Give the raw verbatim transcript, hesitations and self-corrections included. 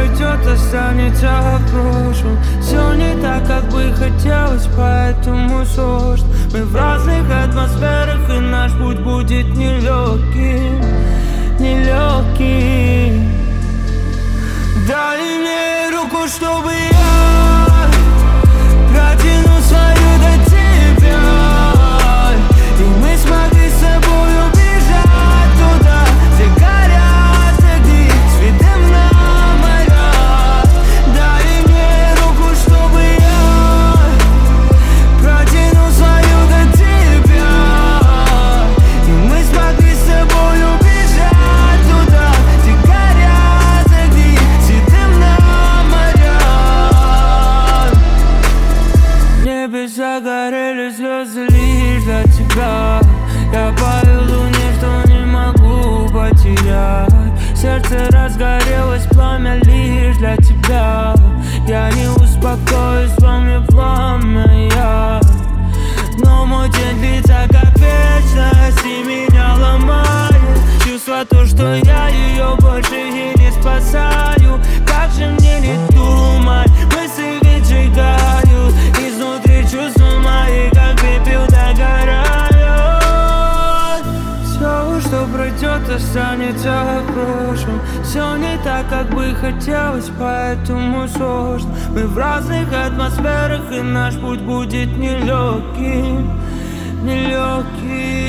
пройдет, останется в прошлом. Все не так, как бы хотелось, поэтому сложно. Мы в разных атмосферах, и наш путь будет нелегким, нелегким. Дай мне руку, чтобы я протяну свою до тебя, и мы смогли с собой убежать туда, где горят огни с видом на моря. Дай мне руку, чтобы я протяну свою до тебя, и мы смогли с собой убежать туда, где горят огни с видом на моря. В небе загорели звезды лишь для тебя. Я пою луне, что не могу потерять. Сердце разгорелось, пламя лишь для тебя. Я не успокоюсь, во мне пламя я. Но мой день длится как вечность, и меня ломает чувство то, что я ее больше и не спасаю. Как же мне не думать, мысли ведь сжигают изнутри, чувства мои как пепел догорают. Все, что пройдет, останется в прошлом. Все не так, как бы хотелось, поэтому сложно. Мы в разных атмосферах, и наш путь будет нелегким, нелегким.